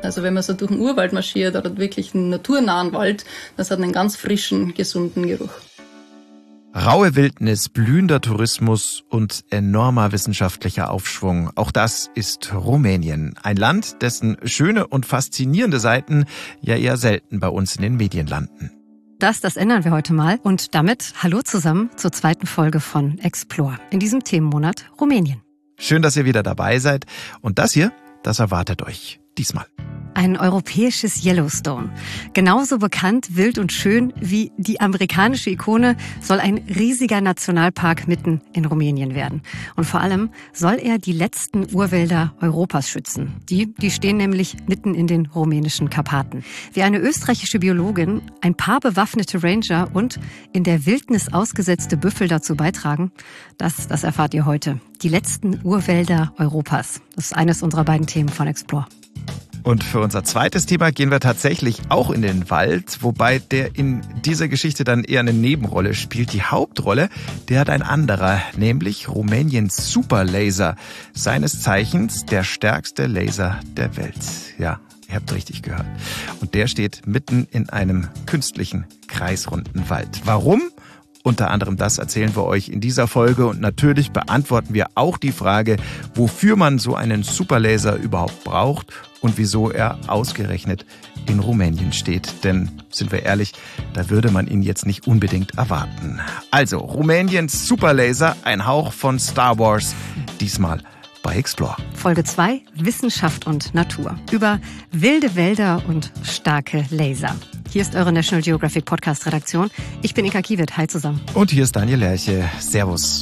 Also wenn man so durch den Urwald marschiert oder wirklich einen naturnahen Wald, das hat einen ganz frischen, gesunden Geruch. Raue Wildnis, blühender Tourismus und enormer wissenschaftlicher Aufschwung. Auch das ist Rumänien. Ein Land, dessen schöne und faszinierende Seiten ja eher selten bei uns in den Medien landen. Das ändern wir heute mal. Und damit hallo zusammen zur zweiten Folge von Explore. In diesem Themenmonat Rumänien. Schön, dass ihr wieder dabei seid. Und das hier, das erwartet euch diesmal. Ein europäisches Yellowstone. Genauso bekannt, wild und schön wie die amerikanische Ikone soll ein riesiger Nationalpark mitten in Rumänien werden. Und vor allem soll er die letzten Urwälder Europas schützen. Die stehen nämlich mitten in den rumänischen Karpaten. Wie eine österreichische Biologin, ein paar bewaffnete Ranger und in der Wildnis ausgesetzte Büffel dazu beitragen, das erfahrt ihr heute. Die letzten Urwälder Europas. Das ist eines unserer beiden Themen von Explore. Und für unser zweites Thema gehen wir tatsächlich auch in den Wald, wobei der in dieser Geschichte dann eher eine Nebenrolle spielt. Die Hauptrolle, der hat ein anderer, nämlich Rumäniens Superlaser, seines Zeichens der stärkste Laser der Welt. Ja, ihr habt richtig gehört. Und der steht mitten in einem künstlichen, kreisrunden Wald. Warum? Unter anderem das erzählen wir euch in dieser Folge und natürlich beantworten wir auch die Frage, wofür man so einen Superlaser überhaupt braucht und wieso er ausgerechnet in Rumänien steht. Denn, sind wir ehrlich, da würde man ihn jetzt nicht unbedingt erwarten. Also, Rumäniens Superlaser, ein Hauch von Star Wars, diesmal bei Explore. Folge 2, Wissenschaft und Natur. Über wilde Wälder und starke Laser. Hier ist eure National Geographic Podcast-Redaktion. Ich bin Inka Kiewit. Hi zusammen. Und hier ist Daniel Lerche. Servus.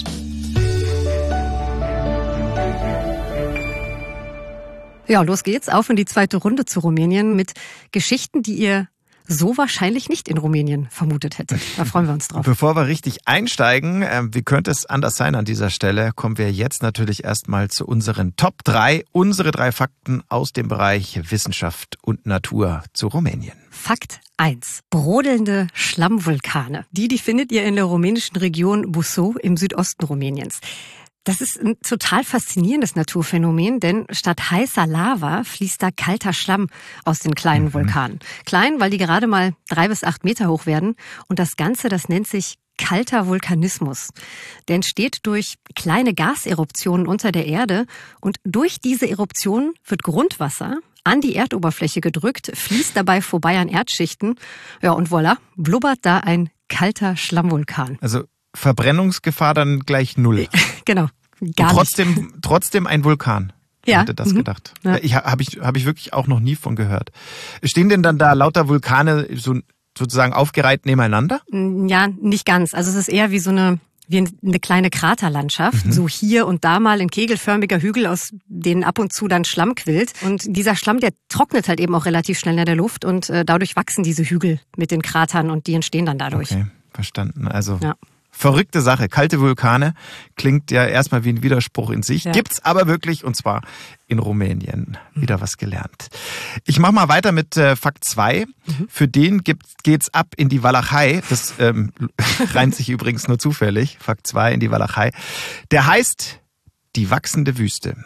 Ja, los geht's. Auf in die zweite Runde zu Rumänien mit Geschichten, die ihr so wahrscheinlich nicht in Rumänien vermutet hättet. Da freuen wir uns drauf. Bevor wir richtig einsteigen, wie könnte es anders sein an dieser Stelle, kommen wir jetzt natürlich erstmal zu unseren Top 3, unsere 3 Fakten aus dem Bereich Wissenschaft und Natur zu Rumänien. Fakt 1. Brodelnde Schlammvulkane. Die findet ihr in der rumänischen Region Buzău im Südosten Rumäniens. Das ist ein total faszinierendes Naturphänomen, denn statt heißer Lava fließt da kalter Schlamm aus den kleinen Vulkanen. Klein, weil die gerade mal 3 bis 8 Meter hoch werden. Und das Ganze, das nennt sich kalter Vulkanismus. Der entsteht durch kleine Gaseruptionen unter der Erde. Und durch diese Eruptionen wird Grundwasser an die Erdoberfläche gedrückt, fließt dabei vorbei an Erdschichten. Ja, und voilà, blubbert da ein kalter Schlammvulkan. Also Verbrennungsgefahr dann gleich 0. Genau, gar nicht. Trotzdem ein Vulkan. Ja. Wer hätte das gedacht? Ja. Hab ich wirklich auch noch nie von gehört. Stehen denn dann da lauter Vulkane so sozusagen aufgereiht nebeneinander? Ja, nicht ganz. Also es ist eher wie eine kleine Kraterlandschaft. So hier und da mal ein kegelförmiger Hügel, aus denen ab und zu dann Schlamm quillt. Und dieser Schlamm, der trocknet halt eben auch relativ schnell in der Luft und dadurch wachsen diese Hügel mit den Kratern und die entstehen dann dadurch. Okay, verstanden. Also ja. Verrückte Sache. Kalte Vulkane klingt ja erstmal wie ein Widerspruch in sich. Ja. Gibt's aber wirklich, und zwar in Rumänien. Wieder was gelernt. Ich mache mal weiter mit Fakt 2. Für den geht's ab in die Walachei. Das reimt sich übrigens nur zufällig. Fakt 2 in die Walachei. Der heißt die wachsende Wüste.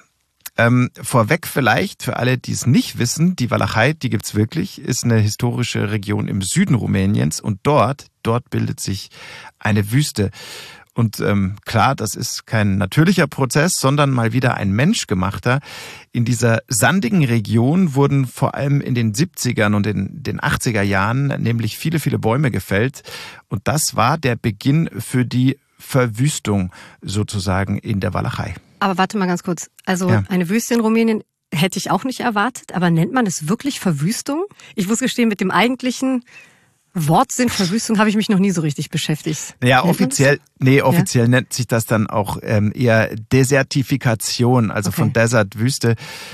Vorweg vielleicht, für alle, die es nicht wissen, die Walachei, die gibt's wirklich, ist eine historische Region im Süden Rumäniens und dort bildet sich eine Wüste. Und klar, das ist kein natürlicher Prozess, sondern mal wieder ein menschgemachter. In dieser sandigen Region wurden vor allem in den 70ern und in den 80er Jahren nämlich viele, viele Bäume gefällt. Und das war der Beginn für die Verwüstung sozusagen in der Walachei. Aber warte mal ganz kurz. Also eine Wüste in Rumänien hätte ich auch nicht erwartet. Aber nennt man es wirklich Verwüstung? Ich muss gestehen, mit dem eigentlichen Wortsinn Verwüstung habe ich mich noch nie so richtig beschäftigt. Ja, offiziell nennt sich das dann auch eher Desertifikation, also von Desert, Wüste,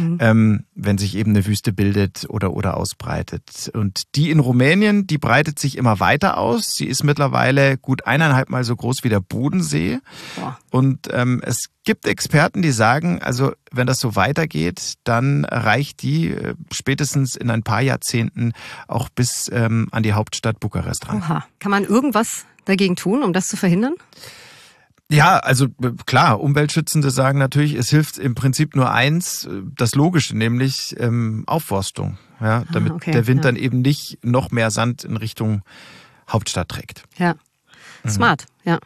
wenn sich eben eine Wüste bildet oder ausbreitet. Und die in Rumänien, die breitet sich immer weiter aus. Sie ist mittlerweile gut 1,5 Mal so groß wie der Bodensee. Boah. Und es gibt Experten, die sagen, also wenn das so weitergeht, dann reicht die spätestens in ein paar Jahrzehnten auch bis an die Hauptstadt Bukarest ran. Oha. Kann man irgendwas dagegen tun, um das zu verhindern? Ja, also klar, Umweltschützende sagen natürlich, es hilft im Prinzip nur eins, das Logische, nämlich Aufforstung, ja, damit der Wind dann eben nicht noch mehr Sand in Richtung Hauptstadt trägt. Ja, smart, ja.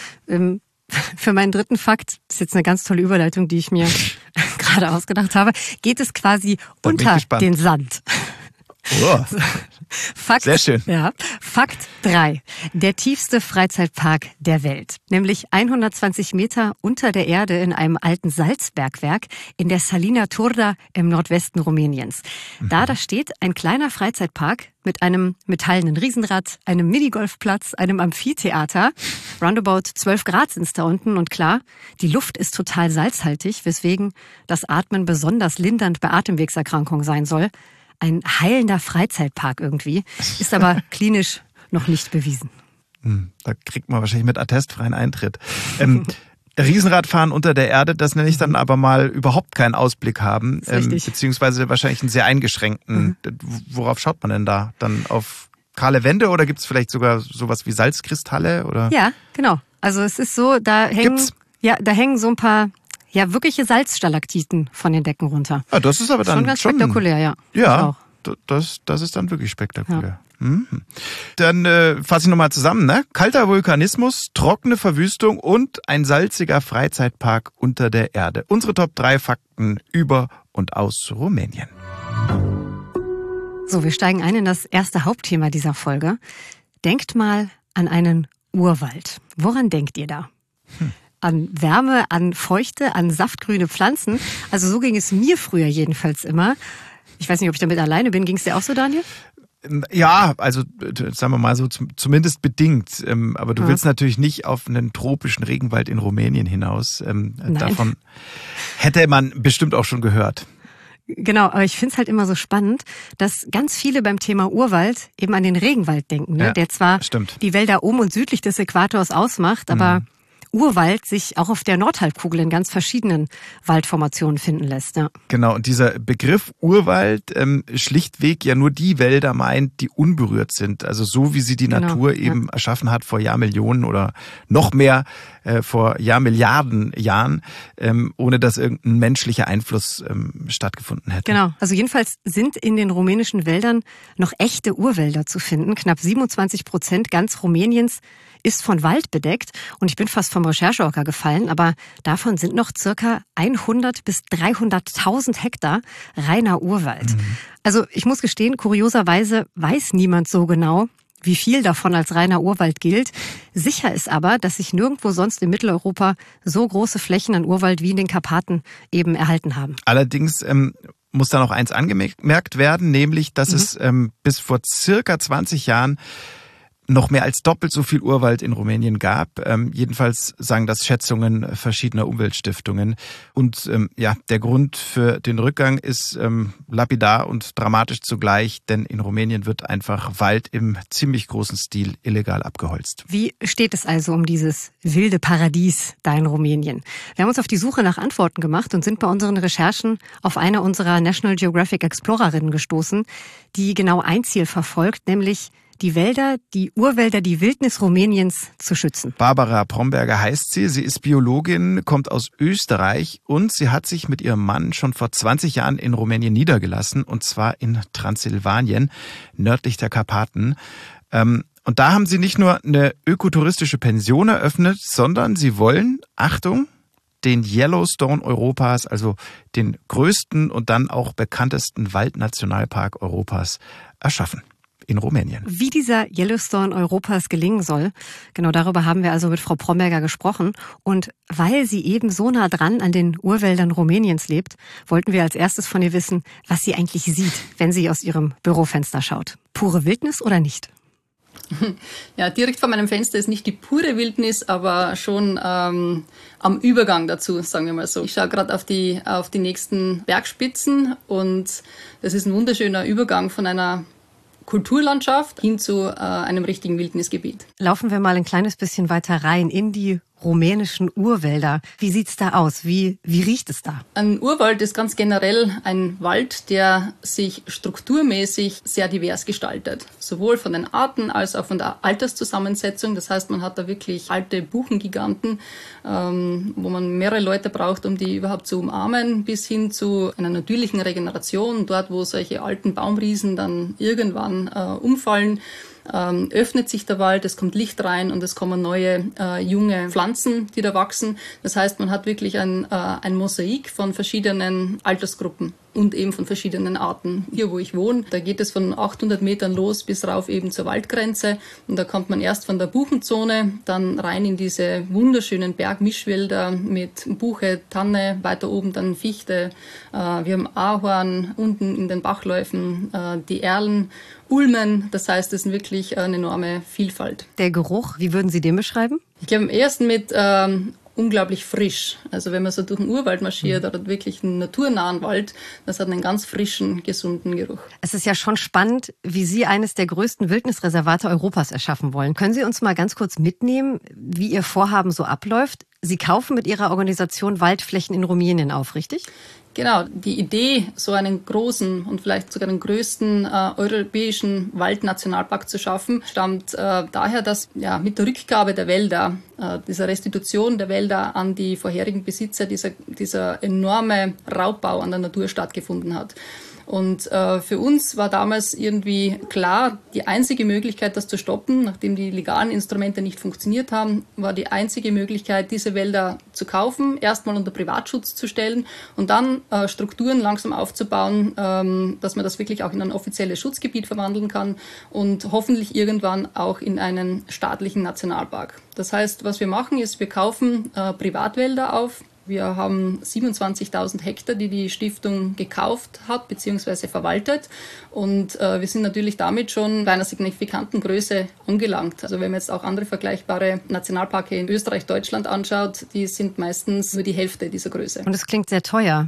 Für meinen dritten Fakt, das ist jetzt eine ganz tolle Überleitung, die ich mir gerade ausgedacht habe, geht es quasi unter den Sand. Oh. Fakt, sehr schön. Ja, Fakt 3. Der tiefste Freizeitpark der Welt. Nämlich 120 Meter unter der Erde in einem alten Salzbergwerk in der Salina Turda im Nordwesten Rumäniens. Da steht ein kleiner Freizeitpark mit einem metallenen Riesenrad, einem Minigolfplatz, einem Amphitheater. Roundabout 12 Grad sind es da unten. Und klar, die Luft ist total salzhaltig, weswegen das Atmen besonders lindernd bei Atemwegserkrankungen sein soll. Ein heilender Freizeitpark irgendwie, ist aber klinisch noch nicht bewiesen. Da kriegt man wahrscheinlich mit Attest freien Eintritt. Riesenradfahren unter der Erde, das nenne ich dann aber mal überhaupt keinen Ausblick haben, beziehungsweise wahrscheinlich einen sehr eingeschränkten. Worauf schaut man denn da? Dann auf kahle Wände oder gibt es vielleicht sogar sowas wie Salzkristalle? Oder? Ja, genau. Also es ist so, da hängen so ein paar... Ja, wirkliche Salzstalaktiten von den Decken runter. Ah, das ist aber dann schon ganz spektakulär, ja. Ja, das ist dann wirklich spektakulär. Ja. Dann fasse ich nochmal zusammen. Ne? Kalter Vulkanismus, trockene Verwüstung und ein salziger Freizeitpark unter der Erde. Unsere Top 3 Fakten über und aus Rumänien. So, wir steigen ein in das erste Hauptthema dieser Folge. Denkt mal an einen Urwald. Woran denkt ihr da? An Wärme, an Feuchte, an saftgrüne Pflanzen. Also so ging es mir früher jedenfalls immer. Ich weiß nicht, ob ich damit alleine bin. Ging es dir auch so, Daniel? Ja, also sagen wir mal so, zumindest bedingt. Aber du willst natürlich nicht auf einen tropischen Regenwald in Rumänien hinaus. Davon hätte man bestimmt auch schon gehört. Genau, aber ich finde es halt immer so spannend, dass ganz viele beim Thema Urwald eben an den Regenwald denken, ne? Der zwar die Wälder um und südlich des Äquators ausmacht, aber Urwald sich auch auf der Nordhalbkugel in ganz verschiedenen Waldformationen finden lässt. Ja. Genau, und dieser Begriff Urwald schlichtweg ja nur die Wälder meint, die unberührt sind. Also so wie sie die Natur eben erschaffen hat vor Jahrmillionen oder noch mehr vor Jahrmilliarden Jahren, ohne dass irgendein menschlicher Einfluss stattgefunden hätte. Genau, also jedenfalls sind in den rumänischen Wäldern noch echte Urwälder zu finden. Knapp 27% ganz Rumäniens ist von Wald bedeckt und ich bin fast vom Rechercheorca gefallen, aber davon sind noch circa 100 bis 300.000 Hektar reiner Urwald. Also ich muss gestehen, kurioserweise weiß niemand so genau, wie viel davon als reiner Urwald gilt. Sicher ist aber, dass sich nirgendwo sonst in Mitteleuropa so große Flächen an Urwald wie in den Karpaten eben erhalten haben. Allerdings muss da noch eins angemerkt werden, nämlich, dass es bis vor circa 20 Jahren noch mehr als doppelt so viel Urwald in Rumänien gab. Jedenfalls sagen das Schätzungen verschiedener Umweltstiftungen. Und der Grund für den Rückgang ist lapidar und dramatisch zugleich, denn in Rumänien wird einfach Wald im ziemlich großen Stil illegal abgeholzt. Wie steht es also um dieses wilde Paradies da in Rumänien? Wir haben uns auf die Suche nach Antworten gemacht und sind bei unseren Recherchen auf eine unserer National Geographic Explorerinnen gestoßen, die genau ein Ziel verfolgt, nämlich die Wälder, die Urwälder, die Wildnis Rumäniens zu schützen. Barbara Bromberger heißt sie. Sie ist Biologin, kommt aus Österreich und sie hat sich mit ihrem Mann schon vor 20 Jahren in Rumänien niedergelassen, und zwar in Transsilvanien, nördlich der Karpaten. Und da haben sie nicht nur eine ökotouristische Pension eröffnet, sondern sie wollen, Achtung, den Yellowstone Europas, also den größten und dann auch bekanntesten Waldnationalpark Europas, erschaffen. In Rumänien. Wie dieser Yellowstone Europas gelingen soll, genau darüber haben wir also mit Frau Bromberger gesprochen. Und weil sie eben so nah dran an den Urwäldern Rumäniens lebt, wollten wir als erstes von ihr wissen, was sie eigentlich sieht, wenn sie aus ihrem Bürofenster schaut. Pure Wildnis oder nicht? Ja, direkt vor meinem Fenster ist nicht die pure Wildnis, aber schon am Übergang dazu, sagen wir mal so. Ich schaue gerade auf die nächsten Bergspitzen und das ist ein wunderschöner Übergang von einer Kulturlandschaft hin zu einem richtigen Wildnisgebiet. Laufen wir mal ein kleines bisschen weiter rein in die rumänischen Urwälder. Wie sieht's da aus? Wie riecht es da? Ein Urwald ist ganz generell ein Wald, der sich strukturmäßig sehr divers gestaltet. Sowohl von den Arten als auch von der Alterszusammensetzung. Das heißt, man hat da wirklich alte Buchengiganten, wo man mehrere Leute braucht, um die überhaupt zu umarmen, bis hin zu einer natürlichen Regeneration. Dort, wo solche alten Baumriesen dann irgendwann umfallen, öffnet sich der Wald, es kommt Licht rein und es kommen neue junge Pflanzen, die da wachsen. Das heißt, man hat wirklich ein Mosaik von verschiedenen Altersgruppen und eben von verschiedenen Arten. Hier, wo ich wohne, da geht es von 800 Metern los bis rauf eben zur Waldgrenze. Und da kommt man erst von der Buchenzone, dann rein in diese wunderschönen Bergmischwälder mit Buche, Tanne, weiter oben dann Fichte. Wir haben Ahorn, unten in den Bachläufen die Erlen, Ulmen. Das heißt, es ist wirklich eine enorme Vielfalt. Der Geruch, wie würden Sie den beschreiben? Ich glaube, am ersten mit unglaublich frisch. Also wenn man so durch den Urwald marschiert oder wirklich einen naturnahen Wald, das hat einen ganz frischen, gesunden Geruch. Es ist ja schon spannend, wie Sie eines der größten Wildnisreservate Europas erschaffen wollen. Können Sie uns mal ganz kurz mitnehmen, wie Ihr Vorhaben so abläuft? Sie kaufen mit Ihrer Organisation Waldflächen in Rumänien auf, richtig? Genau, die Idee, so einen großen und vielleicht sogar den größten europäischen Waldnationalpark zu schaffen, stammt daher, dass mit der Rückgabe der Wälder, dieser Restitution der Wälder an die vorherigen Besitzer, dieser enorme Raubbau an der Natur stattgefunden hat. Und für uns war damals irgendwie klar, die einzige Möglichkeit, das zu stoppen, nachdem die legalen Instrumente nicht funktioniert haben, war die einzige Möglichkeit, diese Wälder zu kaufen, erstmal unter Privatschutz zu stellen und dann Strukturen langsam aufzubauen, dass man das wirklich auch in ein offizielles Schutzgebiet verwandeln kann und hoffentlich irgendwann auch in einen staatlichen Nationalpark. Das heißt, was wir machen, ist, wir kaufen Privatwälder auf. Wir haben 27.000 Hektar, die Stiftung gekauft hat bzw. verwaltet. Und wir sind natürlich damit schon bei einer signifikanten Größe angelangt. Also wenn man jetzt auch andere vergleichbare Nationalparke in Österreich, Deutschland anschaut, die sind meistens nur die Hälfte dieser Größe. Und es klingt sehr teuer.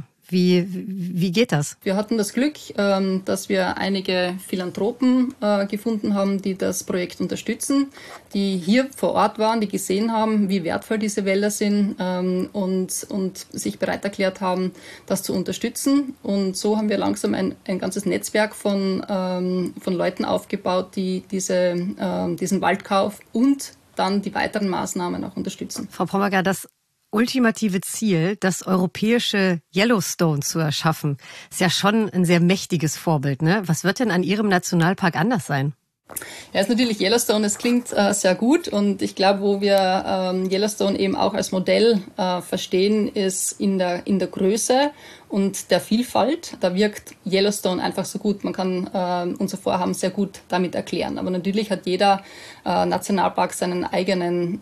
Wie geht das? Wir hatten das Glück, dass wir einige Philanthropen gefunden haben, die das Projekt unterstützen, die hier vor Ort waren, die gesehen haben, wie wertvoll diese Wälder sind und sich bereit erklärt haben, das zu unterstützen. Und so haben wir langsam ein ganzes Netzwerk von Leuten aufgebaut, die diesen Waldkauf und dann die weiteren Maßnahmen auch unterstützen. Frau Pommerger, das ultimative Ziel, das europäische Yellowstone zu erschaffen, ist ja schon ein sehr mächtiges Vorbild, ne? Was wird denn an Ihrem Nationalpark anders sein? Ja, ist natürlich Yellowstone, das klingt sehr gut und ich glaube, wo wir Yellowstone eben auch als Modell verstehen, ist in der Größe und der Vielfalt. Da wirkt Yellowstone einfach so gut. Man kann unser Vorhaben sehr gut damit erklären. Aber natürlich hat jeder Nationalpark seinen eigenen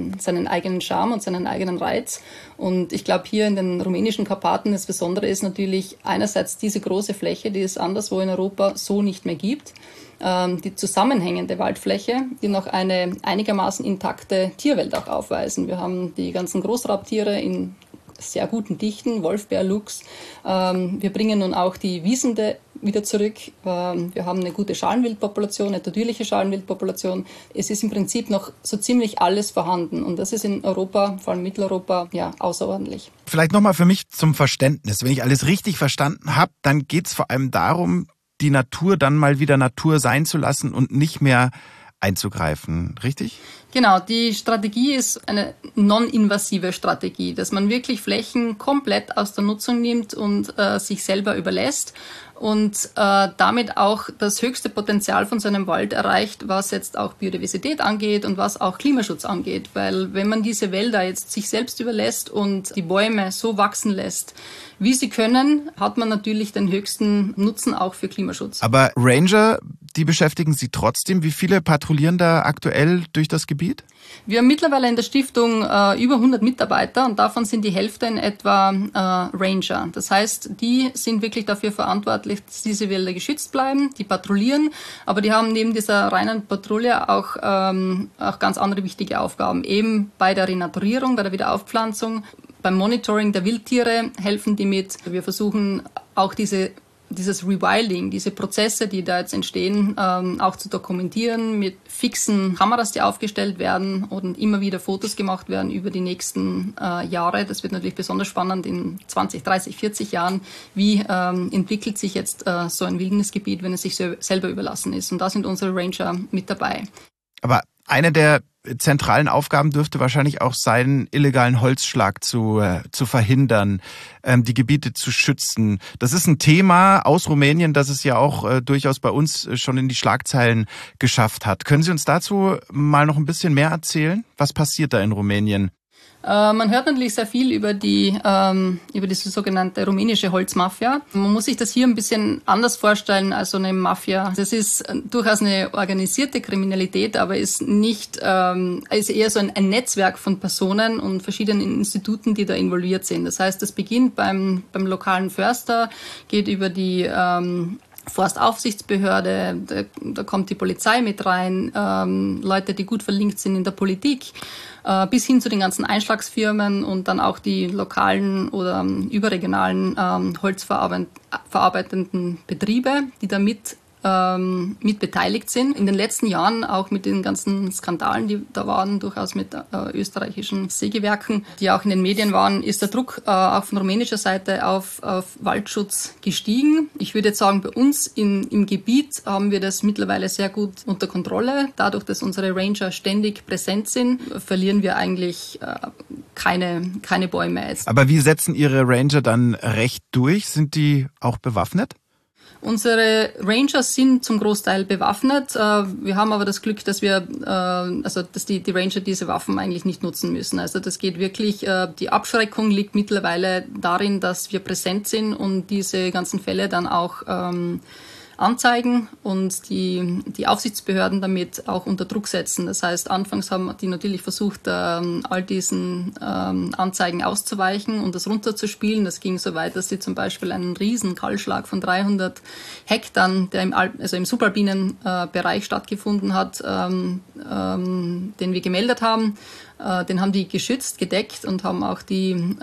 Charme und seinen eigenen Reiz. Und ich glaube, hier in den rumänischen Karpaten das Besondere ist natürlich einerseits diese große Fläche, die es anderswo in Europa so nicht mehr gibt. Die zusammenhängende Waldfläche, die noch eine einigermaßen intakte Tierwelt auch aufweisen. Wir haben die ganzen Großraubtiere in sehr guten Dichten, Wolf, Bär, Luchs. Wir bringen nun auch die Wiesende wieder zurück. Wir haben eine gute Schalenwildpopulation, eine natürliche Schalenwildpopulation. Es ist im Prinzip noch so ziemlich alles vorhanden und das ist in Europa, vor allem Mitteleuropa, außerordentlich. Vielleicht nochmal für mich zum Verständnis. Wenn ich alles richtig verstanden habe, dann geht es vor allem darum, die Natur dann mal wieder Natur sein zu lassen und nicht mehr einzugreifen, richtig? Genau, die Strategie ist eine non-invasive Strategie, dass man wirklich Flächen komplett aus der Nutzung nimmt und sich selber überlässt und damit auch das höchste Potenzial von so einem Wald erreicht, was jetzt auch Biodiversität angeht und was auch Klimaschutz angeht. Weil wenn man diese Wälder jetzt sich selbst überlässt und die Bäume so wachsen lässt, wie sie können, hat man natürlich den höchsten Nutzen auch für Klimaschutz. Aber Ranger, die beschäftigen Sie trotzdem. Wie viele patrouillieren da aktuell durch das Gebiet? Wir haben mittlerweile in der Stiftung über 100 Mitarbeiter und davon sind die Hälfte in etwa Ranger. Das heißt, die sind wirklich dafür verantwortlich, dass diese Wälder geschützt bleiben, die patrouillieren, aber die haben neben dieser reinen Patrouille auch ganz andere wichtige Aufgaben. Eben bei der Renaturierung, bei der Wiederaufpflanzung, beim Monitoring der Wildtiere helfen die mit. Wir versuchen auch diese dieses Rewilding, diese Prozesse, die da jetzt entstehen, auch zu dokumentieren mit fixen Kameras, die aufgestellt werden und immer wieder Fotos gemacht werden über die nächsten Jahre. Das wird natürlich besonders spannend in 20, 30, 40 Jahren. Wie entwickelt sich jetzt so ein Wildnisgebiet, wenn es sich selber überlassen ist? Und da sind unsere Ranger mit dabei. Aber eine der zentralen Aufgaben dürfte wahrscheinlich auch sein, illegalen Holzschlag zu verhindern, die Gebiete zu schützen. Das ist ein Thema aus Rumänien, das es ja auch durchaus bei uns schon in die Schlagzeilen geschafft hat. Können Sie uns dazu mal noch ein bisschen mehr erzählen? Was passiert da in Rumänien? Man hört natürlich sehr viel über diese sogenannte rumänische Holzmafia. Man muss sich das hier ein bisschen anders vorstellen als so eine Mafia. Das ist durchaus eine organisierte Kriminalität, aber ist nicht, ist eher so ein Netzwerk von Personen und verschiedenen Instituten, die da involviert sind. Das heißt, das beginnt beim lokalen Förster, geht über die Forstaufsichtsbehörde, da kommt die Polizei mit rein, Leute, die gut verlinkt sind in der Politik, bis hin zu den ganzen Einschlagsfirmen und dann auch die lokalen oder überregionalen holzverarbeitenden Betriebe, die da mit beteiligt sind. In den letzten Jahren auch mit den ganzen Skandalen, die da waren, durchaus mit österreichischen Sägewerken, die auch in den Medien waren, ist der Druck auch von rumänischer Seite auf Waldschutz gestiegen. Ich würde jetzt sagen, bei uns im Gebiet haben wir das mittlerweile sehr gut unter Kontrolle. Dadurch, dass unsere Ranger ständig präsent sind, verlieren wir eigentlich keine Bäume jetzt. Aber wie setzen Ihre Ranger dann Recht durch? Sind die auch bewaffnet? Unsere Rangers sind zum Großteil bewaffnet. Wir haben aber das Glück, dass dass die Ranger diese Waffen eigentlich nicht nutzen müssen. Also das geht wirklich, die Abschreckung liegt mittlerweile darin, dass wir präsent sind und diese ganzen Fälle dann auch anzeigen und die Aufsichtsbehörden damit auch unter Druck setzen. Das heißt, anfangs haben die natürlich versucht, all diesen Anzeigen auszuweichen und das runterzuspielen. Das ging so weit, dass sie zum Beispiel einen riesen Kahlschlag von 300 Hektar, der im subalpinen Bereich stattgefunden hat, den wir gemeldet haben. Den haben die geschützt, gedeckt und haben auch die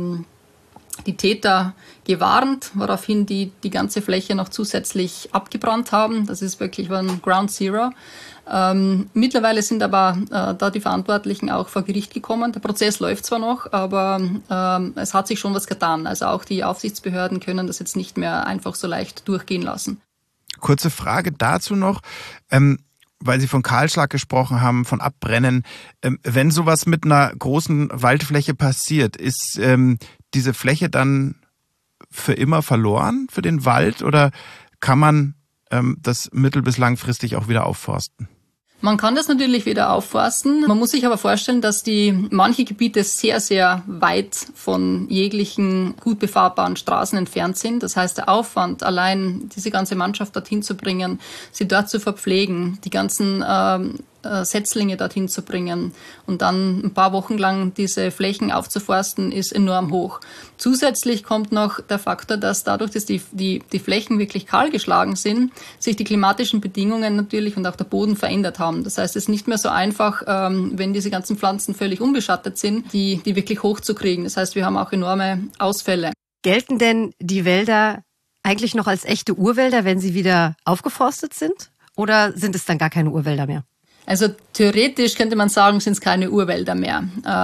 Täter gewarnt, woraufhin die ganze Fläche noch zusätzlich abgebrannt haben. Das ist wirklich ein Ground Zero. Mittlerweile sind aber da die Verantwortlichen auch vor Gericht gekommen. Der Prozess läuft zwar noch, aber es hat sich schon was getan. Also auch die Aufsichtsbehörden können das jetzt nicht mehr einfach so leicht durchgehen lassen. Kurze Frage dazu noch. Weil Sie von Kahlschlag gesprochen haben, von Abbrennen. Wenn sowas mit einer großen Waldfläche passiert, ist diese Fläche dann für immer verloren für den Wald oder kann man das mittel- bis langfristig auch wieder aufforsten? Man kann das natürlich wieder aufforsten. Man muss sich aber vorstellen, dass manche Gebiete sehr, sehr weit von jeglichen gut befahrbaren Straßen entfernt sind. Das heißt, der Aufwand, allein diese ganze Mannschaft dorthin zu bringen, sie dort zu verpflegen, die ganzen Setzlinge dorthin zu bringen und dann ein paar Wochen lang diese Flächen aufzuforsten, ist enorm hoch. Zusätzlich kommt noch der Faktor, dass dadurch, dass die Flächen wirklich kahl geschlagen sind, sich die klimatischen Bedingungen natürlich und auch der Boden verändert haben. Das heißt, es ist nicht mehr so einfach, wenn diese ganzen Pflanzen völlig unbeschattet sind, die wirklich hochzukriegen. Das heißt, wir haben auch enorme Ausfälle. Gelten denn die Wälder eigentlich noch als echte Urwälder, wenn sie wieder aufgeforstet sind? Oder sind es dann gar keine Urwälder mehr? Also theoretisch könnte man sagen, sind es keine Urwälder mehr,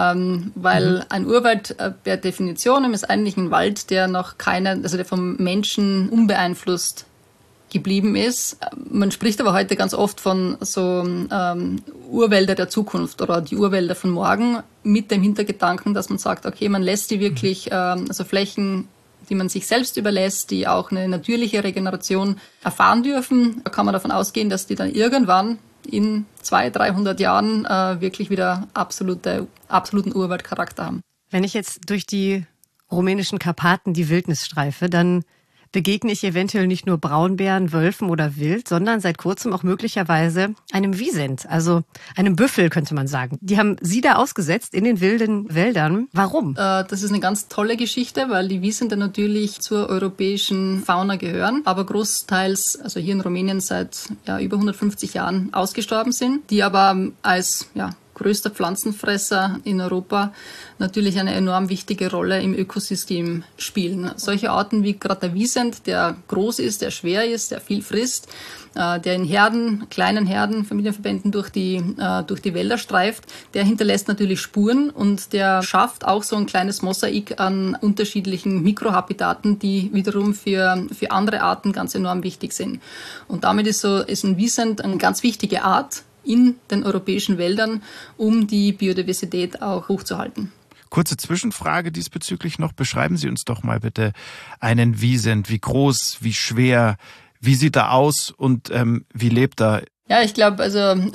weil ein Urwald per Definition ist eigentlich ein Wald, der der vom Menschen unbeeinflusst geblieben ist. Man spricht aber heute ganz oft von so Urwälder der Zukunft oder die Urwälder von morgen mit dem Hintergedanken, dass man sagt, okay, man lässt die wirklich, Flächen, die man sich selbst überlässt, die auch eine natürliche Regeneration erfahren dürfen. Da kann man davon ausgehen, dass die dann irgendwann in 200-300 Jahren wirklich wieder absoluten Urwaldcharakter haben. Wenn ich jetzt durch die rumänischen Karpaten die Wildnis streife, dann begegne ich eventuell nicht nur Braunbären, Wölfen oder Wild, sondern seit kurzem auch möglicherweise einem Wiesent, also einem Büffel, könnte man sagen. Die haben Sie da ausgesetzt in den wilden Wäldern. Warum? Das ist eine ganz tolle Geschichte, weil die Wiesente natürlich zur europäischen Fauna gehören, aber großteils, also hier in Rumänien seit über 150 Jahren ausgestorben sind, die aber als größter Pflanzenfresser in Europa, natürlich eine enorm wichtige Rolle im Ökosystem spielen. Solche Arten wie gerade der Wiesent, der groß ist, der schwer ist, der viel frisst, der in Herden, kleinen Herden, Familienverbänden durch die Wälder streift, der hinterlässt natürlich Spuren und der schafft auch so ein kleines Mosaik an unterschiedlichen Mikrohabitaten, die wiederum für andere Arten ganz enorm wichtig sind. Und damit ist ein Wiesent eine ganz wichtige Art in den europäischen Wäldern, um die Biodiversität auch hochzuhalten. Kurze Zwischenfrage diesbezüglich noch. Beschreiben Sie uns doch mal bitte einen Wiesent. Wie groß, wie schwer, wie sieht er aus und wie lebt er? Ja, ich glaube,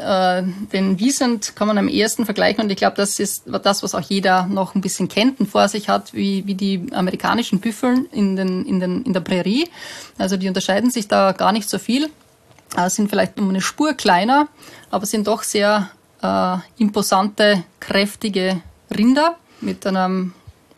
den Wiesent kann man am ehesten vergleichen und ich glaube, das ist das, was auch jeder noch ein bisschen kennt und vor sich hat, wie die amerikanischen Büffeln in der Prärie. Also die unterscheiden sich da gar nicht so viel. Sind vielleicht um eine Spur kleiner, aber sind doch sehr imposante, kräftige Rinder mit einem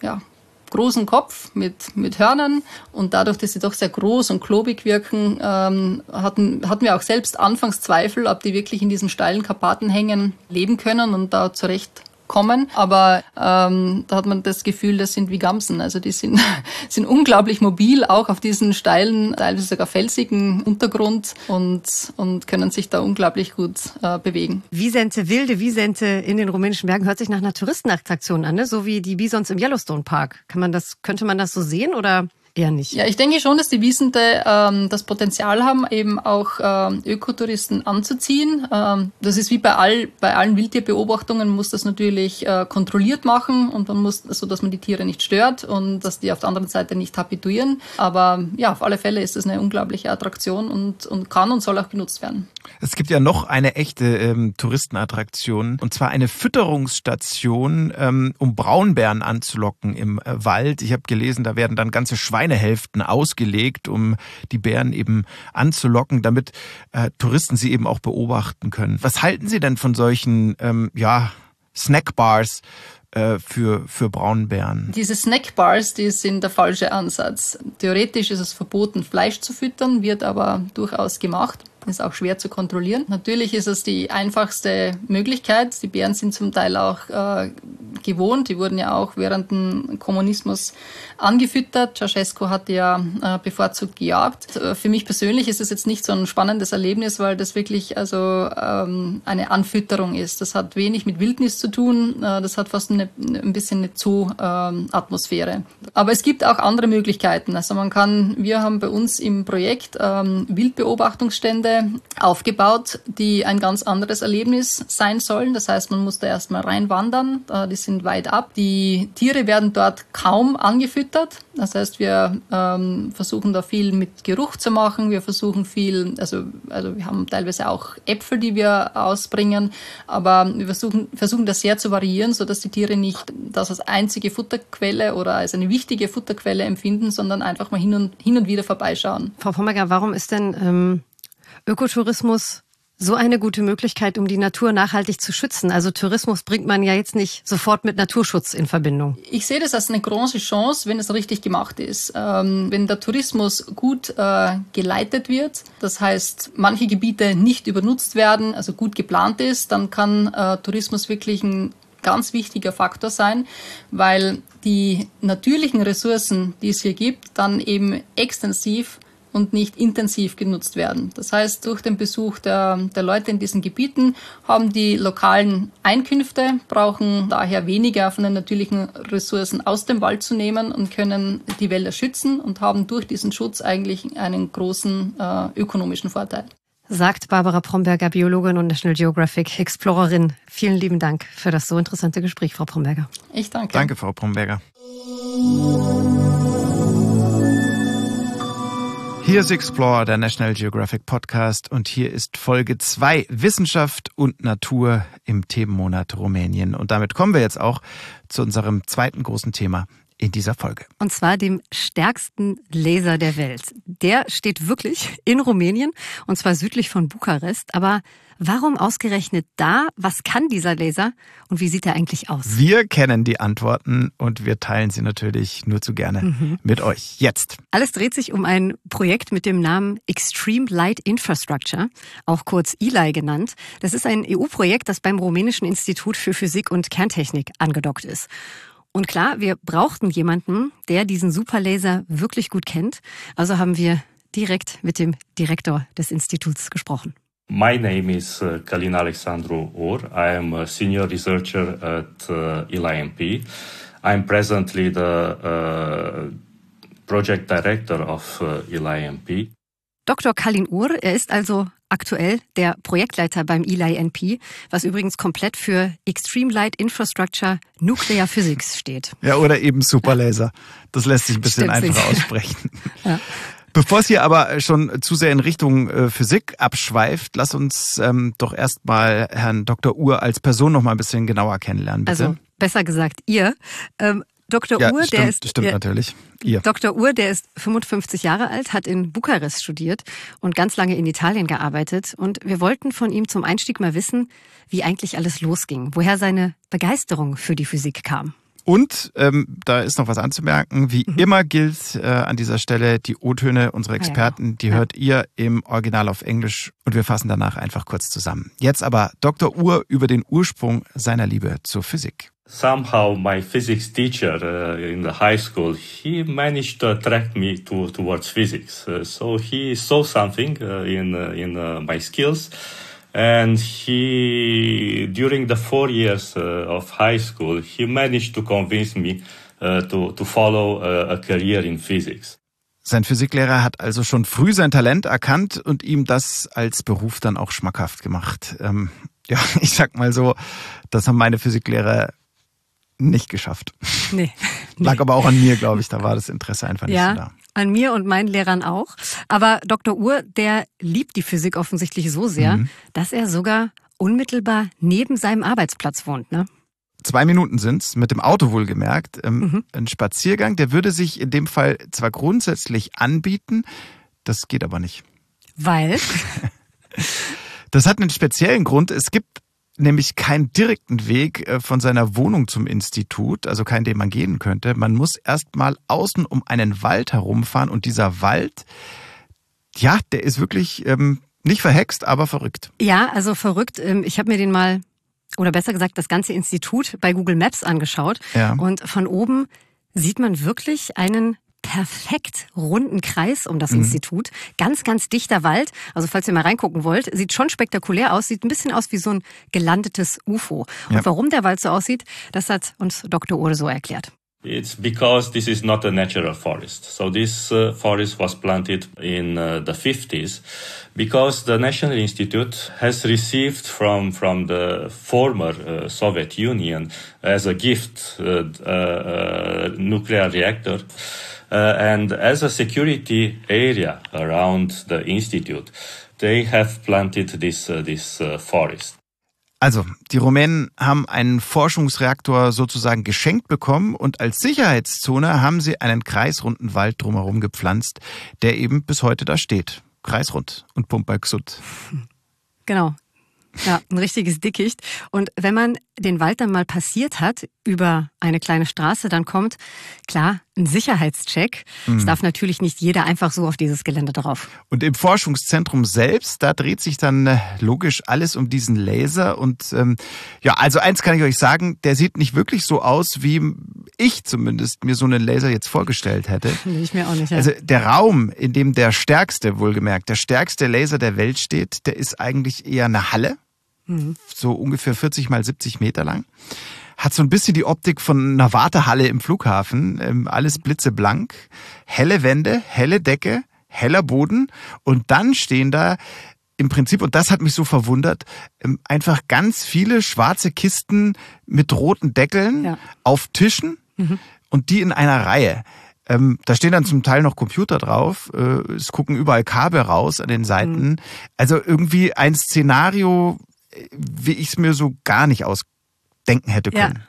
großen Kopf, mit Hörnern und dadurch, dass sie doch sehr groß und klobig wirken, hatten wir auch selbst anfangs Zweifel, ob die wirklich in diesen steilen Karpatenhängen leben können und da zurechtkommen. Aber da hat man das Gefühl, das sind wie Gamsen. Also die sind unglaublich mobil, auch auf diesen steilen, teilweise sogar felsigen Untergrund und können sich da unglaublich gut bewegen. Wiesente, wilde Wiesente in den rumänischen Bergen hört sich nach einer Touristenattraktion an, ne? So wie die Bisons im Yellowstone Park. Könnte man das so sehen oder eher nicht? Ja, ich denke schon, dass die Wiesente das Potenzial haben, eben auch Ökotouristen anzuziehen. Das ist wie bei allen Wildtierbeobachtungen, man muss das natürlich kontrolliert machen und man muss, so dass man die Tiere nicht stört und dass die auf der anderen Seite nicht habituieren. Aber ja, auf alle Fälle ist das eine unglaubliche Attraktion und kann und soll auch genutzt werden. Es gibt ja noch eine echte Touristenattraktion, und zwar eine Fütterungsstation, um Braunbären anzulocken im Wald. Ich habe gelesen, da werden dann ganze Schweinehälften ausgelegt, um die Bären eben anzulocken, damit Touristen sie eben auch beobachten können. Was halten Sie denn von solchen Snackbars für Braunbären? Diese Snackbars, die sind der falsche Ansatz. Theoretisch ist es verboten, Fleisch zu füttern, wird aber durchaus gemacht. Ist auch schwer zu kontrollieren. Natürlich ist es die einfachste Möglichkeit. Die Bären sind zum Teil auch gewohnt. Die wurden ja auch während dem Kommunismus angefüttert. Ceausescu hat ja bevorzugt gejagt. Für mich persönlich ist es jetzt nicht so ein spannendes Erlebnis, weil das wirklich eine Anfütterung ist. Das hat wenig mit Wildnis zu tun. Das hat fast ein bisschen eine Zoo-Atmosphäre. Aber es gibt auch andere Möglichkeiten. Also wir haben bei uns im Projekt Wildbeobachtungsstände aufgebaut, die ein ganz anderes Erlebnis sein sollen. Das heißt, man muss da erstmal reinwandern. Die sind weit ab. Die Tiere werden dort kaum angefüttert. Das heißt, wir versuchen da viel mit Geruch zu machen. Wir versuchen viel, also wir haben teilweise auch Äpfel, die wir ausbringen. Aber wir versuchen das sehr zu variieren, sodass die Tiere nicht das als einzige Futterquelle oder als eine wichtige Futterquelle empfinden, sondern einfach mal hin und wieder vorbeischauen. Frau Pommerger, warum ist denn Ökotourismus so eine gute Möglichkeit, um die Natur nachhaltig zu schützen? Also Tourismus bringt man ja jetzt nicht sofort mit Naturschutz in Verbindung. Ich sehe das als eine große Chance, wenn es richtig gemacht ist. Wenn der Tourismus gut geleitet wird, das heißt, manche Gebiete nicht übernutzt werden, also gut geplant ist, dann kann Tourismus wirklich ein ganz wichtiger Faktor sein, weil die natürlichen Ressourcen, die es hier gibt, dann eben extensiv und nicht intensiv genutzt werden. Das heißt, durch den Besuch der Leute in diesen Gebieten haben die lokalen Einkünfte, brauchen daher weniger von den natürlichen Ressourcen aus dem Wald zu nehmen und können die Wälder schützen und haben durch diesen Schutz eigentlich einen großen ökonomischen Vorteil. Sagt Barbara Promberger, Biologin und National Geographic Explorerin. Vielen lieben Dank für das so interessante Gespräch, Frau Promberger. Ich danke. Danke, Frau Promberger. Hier ist Explore, der National Geographic Podcast, und hier ist Folge 2, Wissenschaft und Natur im Themenmonat Rumänien. Und damit kommen wir jetzt auch zu unserem zweiten großen Thema in dieser Folge. Und zwar dem stärksten Laser der Welt. Der steht wirklich in Rumänien, und zwar südlich von Bukarest. Aber warum ausgerechnet da? Was kann dieser Laser und wie sieht er eigentlich aus? Wir kennen die Antworten und wir teilen sie natürlich nur zu gerne mit euch. Jetzt. Alles dreht sich um ein Projekt mit dem Namen Extreme Light Infrastructure, auch kurz ELI genannt. Das ist ein EU-Projekt, das beim Rumänischen Institut für Physik und Kerntechnik angedockt ist. Und klar, wir brauchten jemanden, der diesen Superlaser wirklich gut kennt. Also haben wir direkt mit dem Direktor des Instituts gesprochen. My name is Călin Alexandru Ur. I am a senior researcher at ELI-MP. I'm presently the project director of ELI-MP. Dr. Călin Ur, er ist also aktuell der Projektleiter beim ELI-NP, was übrigens komplett für Extreme Light Infrastructure Nuclear Physics steht. Ja, oder eben Superlaser. Das lässt sich ein bisschen einfacher aussprechen. Ja. Bevor es hier aber schon zu sehr in Richtung Physik abschweift, lass uns doch erstmal Herrn Dr. Ur als Person noch mal ein bisschen genauer kennenlernen, bitte. Also besser gesagt ihr. Dr. Ja, Ur, stimmt natürlich. Ihr. Dr. Ur, der ist 55 Jahre alt, hat in Bukarest studiert und ganz lange in Italien gearbeitet. Und wir wollten von ihm zum Einstieg mal wissen, wie eigentlich alles losging, woher seine Begeisterung für die Physik kam. Und da ist noch was anzumerken. Wie immer gilt an dieser Stelle, die O-Töne unserer Experten, die hört ihr im Original auf Englisch und wir fassen danach einfach kurz zusammen. Jetzt aber Dr. Ur über den Ursprung seiner Liebe zur Physik. Somehow my physics teacher in the high school, he managed to attract me towards physics. So he saw something in my skills. And he, during the 4 years of high school, he managed to convince me to follow a career in physics. Sein Physiklehrer hat also schon früh sein Talent erkannt und ihm das als Beruf dann auch schmackhaft gemacht. Ja, ich sag mal so, das haben meine Physiklehrer nicht geschafft. Nee. Lag aber auch an mir, glaube ich, da war das Interesse einfach nicht so da. An mir und meinen Lehrern auch. Aber Dr. Ur, der liebt die Physik offensichtlich so sehr, dass er sogar unmittelbar neben seinem Arbeitsplatz wohnt, ne? 2 Minuten sind's, mit dem Auto wohlgemerkt. Ein Spaziergang, der würde sich in dem Fall zwar grundsätzlich anbieten, das geht aber nicht. Weil? Das hat einen speziellen Grund. Es gibt nämlich keinen direkten Weg von seiner Wohnung zum Institut, also keinen, den man gehen könnte. Man muss erst mal außen um einen Wald herumfahren und dieser Wald, ja, der ist wirklich nicht verhext, aber verrückt. Ja, also verrückt. Ich habe mir den mal, oder besser gesagt das ganze Institut bei Google Maps angeschaut und von oben sieht man wirklich einen perfekt runden Kreis um das Institut. Ganz, ganz dichter Wald. Also falls ihr mal reingucken wollt, sieht schon spektakulär aus. Sieht ein bisschen aus wie so ein gelandetes UFO. Und warum der Wald so aussieht, das hat uns Dr. Ur so erklärt. It's because this is not a natural forest. So this forest was planted in the 50s because the National Institute has received from the former Soviet Union as a gift a nuclear reactor. And as a security area around the institute, they have planted this forest. Also, die Rumänen haben einen Forschungsreaktor sozusagen geschenkt bekommen und als Sicherheitszone haben sie einen kreisrunden Wald drumherum gepflanzt, der eben bis heute da steht. Kreisrund und Pumperksud. Genau. Ja, ein richtiges Dickicht. Und wenn man den Wald dann mal passiert hat, über eine kleine Straße, dann kommt, klar, ein Sicherheitscheck. Es darf natürlich nicht jeder einfach so auf dieses Gelände drauf. Und im Forschungszentrum selbst, da dreht sich dann logisch alles um diesen Laser. Und ja, also eins kann ich euch sagen, der sieht nicht wirklich so aus, wie ich zumindest mir so einen Laser jetzt vorgestellt hätte. Ich mir auch nicht, ja. Also der Raum, in dem der stärkste, wohlgemerkt, der stärkste Laser der Welt steht, der ist eigentlich eher eine Halle. So ungefähr 40 mal 70 Meter lang. Hat so ein bisschen die Optik von einer Wartehalle im Flughafen. Alles blitzeblank. Helle Wände, helle Decke, heller Boden. Und dann stehen da im Prinzip, und das hat mich so verwundert, einfach ganz viele schwarze Kisten mit roten Deckeln auf Tischen und die in einer Reihe. Da stehen dann zum Teil noch Computer drauf. Es gucken überall Kabel raus an den Seiten. Also irgendwie ein Szenario, wie ich es mir so gar nicht ausdenken hätte können. Ja.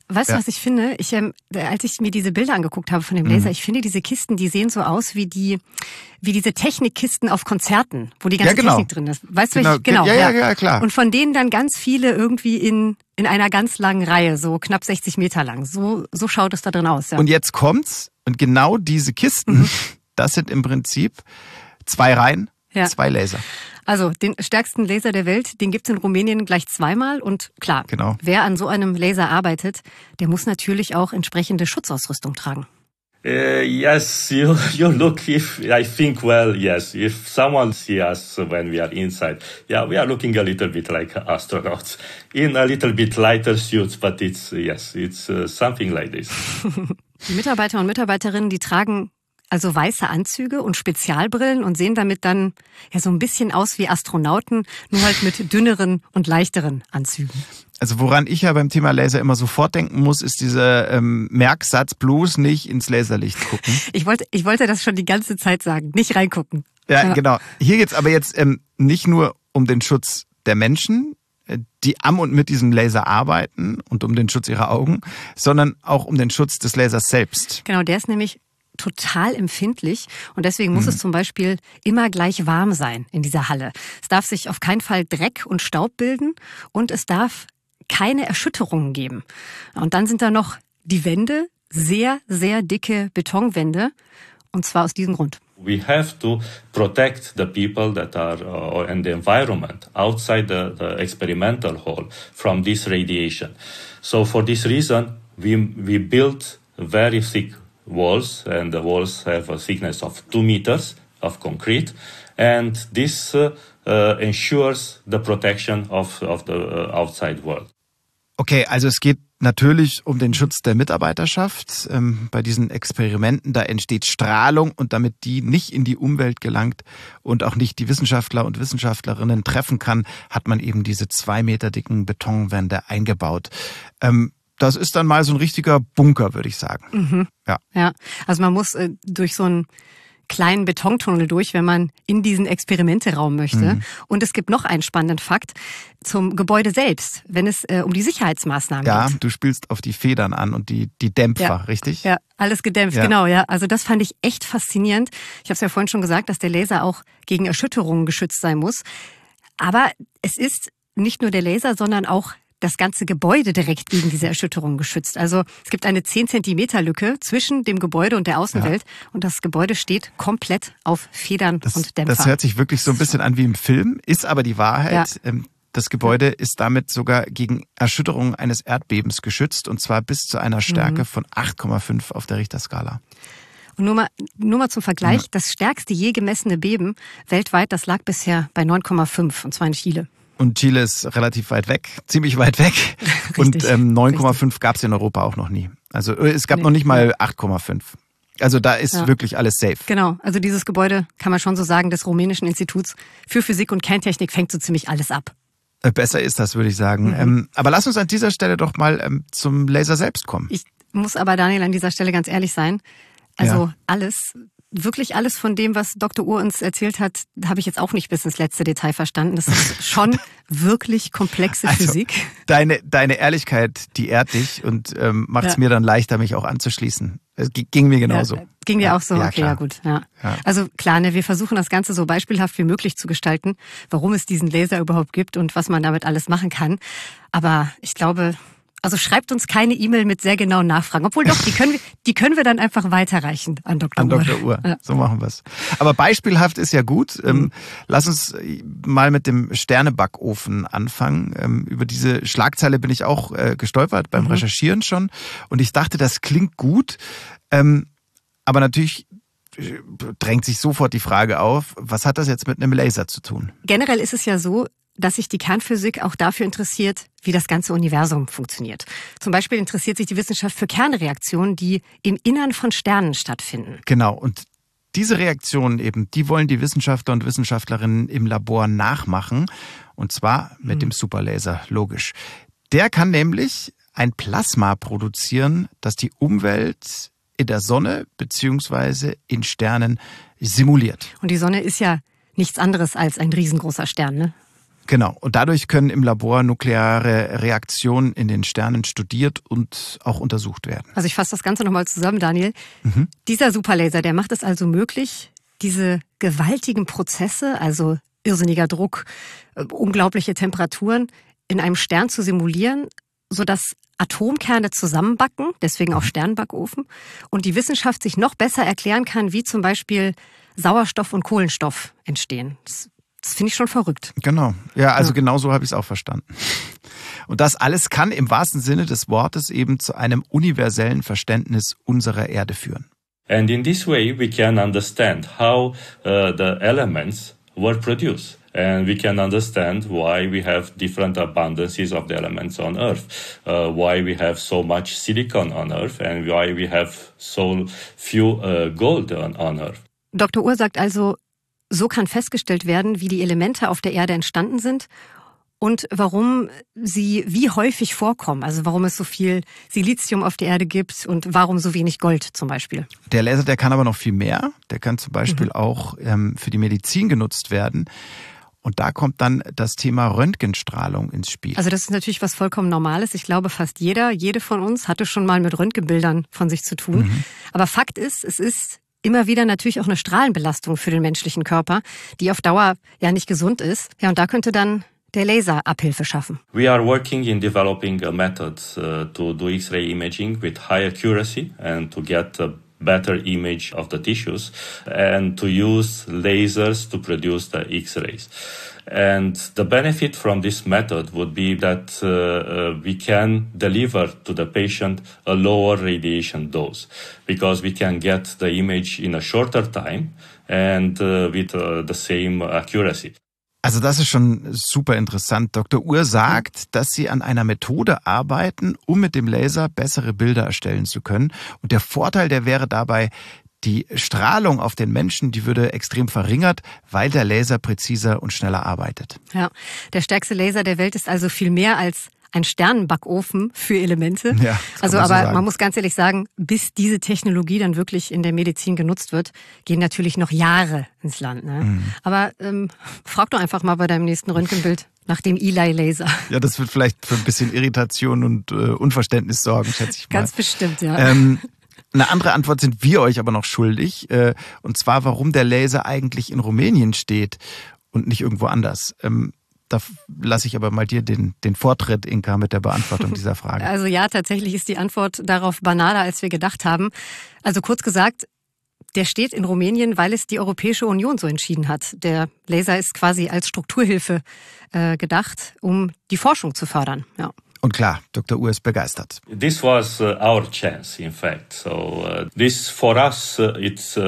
weißt du, was ich finde? Als ich mir diese Bilder angeguckt habe von dem Laser, ich finde diese Kisten, die sehen so aus wie diese Technikkisten auf Konzerten, wo die ganze Technik drin ist. Weißt du, Ja, klar. Und von denen dann ganz viele irgendwie in einer ganz langen Reihe, so knapp 60 Meter lang. So schaut es da drin aus. Ja. Und jetzt kommt's. Und genau diese Kisten, das sind im Prinzip 2 Reihen, 2 Laser. Also den stärksten Laser der Welt, den gibt's in Rumänien gleich 2-mal. Und klar, wer an so einem Laser arbeitet, der muss natürlich auch entsprechende Schutzausrüstung tragen. Yes, you look, I think, yes, if someone sees us when we are inside, we are looking a little bit like astronauts in a little bit lighter suits, but it's something like this. Die Mitarbeiter und Mitarbeiterinnen, die tragen also weiße Anzüge und Spezialbrillen und sehen damit dann so ein bisschen aus wie Astronauten, nur halt mit dünneren und leichteren Anzügen. Also woran ich ja beim Thema Laser immer sofort denken muss, ist dieser Merksatz, bloß nicht ins Laserlicht gucken. Ich wollte das schon die ganze Zeit sagen, nicht reingucken. Ja, genau. Hier geht's aber jetzt nicht nur um den Schutz der Menschen, die am und mit diesem Laser arbeiten und um den Schutz ihrer Augen, sondern auch um den Schutz des Lasers selbst. Genau, der ist nämlich total empfindlich und deswegen muss es zum Beispiel immer gleich warm sein in dieser Halle. Es darf sich auf keinen Fall Dreck und Staub bilden und es darf keine Erschütterungen geben. Und dann sind da noch die Wände, sehr, sehr dicke Betonwände und zwar aus diesem Grund. We have to protect the people that are in the environment outside the experimental hall from this radiation. So for this reason, we built very thick walls, and the walls have a thickness of 2 meters of concrete, and this ensures the protection of the outside world. Okay, also es geht natürlich um den Schutz der Mitarbeiterschaft. Bei diesen Experimenten, da entsteht Strahlung und damit die nicht in die Umwelt gelangt und auch nicht die Wissenschaftler und Wissenschaftlerinnen treffen kann, hat man eben diese 2 Meter dicken Betonwände eingebaut. Das ist dann mal so ein richtiger Bunker, würde ich sagen. Mhm. Ja, also man muss durch so einen kleinen Betontunnel durch, wenn man in diesen Experimenteraum möchte. Mhm. Und es gibt noch einen spannenden Fakt zum Gebäude selbst, wenn es um die Sicherheitsmaßnahmen geht. Ja, du spielst auf die Federn an und die Dämpfer, richtig? Ja, alles gedämpft, genau. Ja, also das fand ich echt faszinierend. Ich habe es ja vorhin schon gesagt, dass der Laser auch gegen Erschütterungen geschützt sein muss. Aber es ist nicht nur der Laser, sondern auch das ganze Gebäude direkt gegen diese Erschütterung geschützt. Also es gibt eine 10 Zentimeter Lücke zwischen dem Gebäude und der Außenwelt und das Gebäude steht komplett auf Federn und Dämpfer. Das hört sich wirklich so ein bisschen an wie im Film, ist aber die Wahrheit. Ja. Das Gebäude ist damit sogar gegen Erschütterungen eines Erdbebens geschützt und zwar bis zu einer Stärke von 8,5 auf der Richterskala. Und nur mal zum Vergleich, das stärkste je gemessene Beben weltweit, das lag bisher bei 9,5 und zwar in Chile. Und Chile ist relativ weit weg, ziemlich weit weg. Richtig, und 9,5 gab es in Europa auch noch nie. Also es gab noch nicht mal 8,5. Also da ist wirklich alles safe. Genau, also dieses Gebäude, kann man schon so sagen, des Rumänischen Instituts für Physik und Kerntechnik fängt so ziemlich alles ab. Besser ist das, würde ich sagen. Aber lass uns an dieser Stelle doch mal zum Laser selbst kommen. Ich muss aber, Daniel, an dieser Stelle ganz ehrlich sein. Also wirklich alles von dem, was Dr. Uhr uns erzählt hat, habe ich jetzt auch nicht bis ins letzte Detail verstanden. Das ist schon wirklich komplexe Physik. Deine Ehrlichkeit, die ehrt dich und macht es mir dann leichter, mich auch anzuschließen. Es ging mir genauso. Ja, ging dir auch so? Ja, okay, klar. Ja gut. Ja. Also klar, wir versuchen das Ganze so beispielhaft wie möglich zu gestalten, warum es diesen Laser überhaupt gibt und was man damit alles machen kann. Aber ich glaube... Also schreibt uns keine E-Mail mit sehr genauen Nachfragen. Obwohl doch, die können wir dann einfach weiterreichen an Dr. Uhr. An Dr. Uhr, so machen wir es. Aber beispielhaft ist ja gut. Lass uns mal mit dem Sternebackofen anfangen. Über diese Schlagzeile bin ich auch gestolpert beim Recherchieren schon. Und ich dachte, das klingt gut. Aber natürlich drängt sich sofort die Frage auf, was hat das jetzt mit einem Laser zu tun? Generell ist es ja so, dass sich die Kernphysik auch dafür interessiert, wie das ganze Universum funktioniert. Zum Beispiel interessiert sich die Wissenschaft für Kernreaktionen, die im Innern von Sternen stattfinden. Genau, und diese Reaktionen eben, die wollen die Wissenschaftler und Wissenschaftlerinnen im Labor nachmachen. Und zwar mit dem Superlaser, logisch. Der kann nämlich ein Plasma produzieren, das die Umwelt in der Sonne bzw. in Sternen simuliert. Und die Sonne ist ja nichts anderes als ein riesengroßer Stern, ne? Genau. Und dadurch können im Labor nukleare Reaktionen in den Sternen studiert und auch untersucht werden. Also ich fasse das Ganze nochmal zusammen, Daniel. Dieser Superlaser, der macht es also möglich, diese gewaltigen Prozesse, also irrsinniger Druck, unglaubliche Temperaturen, in einem Stern zu simulieren, sodass Atomkerne zusammenbacken, deswegen auch Sternbackofen, und die Wissenschaft sich noch besser erklären kann, wie zum Beispiel Sauerstoff und Kohlenstoff entstehen. Das finde ich schon verrückt. Genau. Ja, also genau so habe ich es auch verstanden. Und das alles kann im wahrsten Sinne des Wortes eben zu einem universellen Verständnis unserer Erde führen. And in this way we can understand how the elements were produced. And we can understand why we have different abundances of the elements on Earth, why we have so much silicon on Earth and why we have so few gold on Earth. Dr. Uhr sagt also, so kann festgestellt werden, wie die Elemente auf der Erde entstanden sind und warum sie wie häufig vorkommen. Also warum es so viel Silizium auf der Erde gibt und warum so wenig Gold zum Beispiel. Der Laser, der kann aber noch viel mehr. Der kann zum Beispiel auch für die Medizin genutzt werden. Und da kommt dann das Thema Röntgenstrahlung ins Spiel. Also das ist natürlich was vollkommen Normales. Ich glaube, fast jede von uns hatte schon mal mit Röntgenbildern von sich zu tun. Aber Fakt ist, es ist immer wieder natürlich auch eine Strahlenbelastung für den menschlichen Körper, die auf Dauer ja nicht gesund ist. Ja, und da könnte dann der Laser Abhilfe schaffen. We are working in developing a method to do X-ray imaging with high accuracy and to get a better image of the tissues and to use lasers to produce the X-rays. And the benefit from this method would be that we can deliver to the patient a lower radiation dose because we can get the image in a shorter time and with the same accuracy. Also das ist schon super interessant. Dr. Uhr sagt, dass Sie an einer Methode arbeiten, um mit dem Laser bessere Bilder erstellen zu können. Und der Vorteil, der wäre dabei, die Strahlung auf den Menschen, die würde extrem verringert, weil der Laser präziser und schneller arbeitet. Ja, der stärkste Laser der Welt ist also viel mehr als ein Sternenbackofen für Elemente. Ja, also aber man muss ganz ehrlich sagen, bis diese Technologie dann wirklich in der Medizin genutzt wird, gehen natürlich noch Jahre ins Land. Ne? Aber frag doch einfach mal bei deinem nächsten Röntgenbild nach dem Eli-Laser. Ja, das wird vielleicht für ein bisschen Irritation und Unverständnis sorgen, schätze ich mal. Ganz bestimmt, ja. Eine andere Antwort sind wir euch aber noch schuldig. Und zwar, warum der Laser eigentlich in Rumänien steht und nicht irgendwo anders. Da lasse ich aber mal dir den Vortritt, Inka, mit der Beantwortung dieser Frage. Also ja, tatsächlich ist die Antwort darauf banaler, als wir gedacht haben. Also kurz gesagt, der steht in Rumänien, weil es die Europäische Union so entschieden hat. Der Laser ist quasi als Strukturhilfe gedacht, um die Forschung zu fördern. Ja. Und klar, Dr. Uhr ist begeistert. This was our chance, in fact. So this for us, it's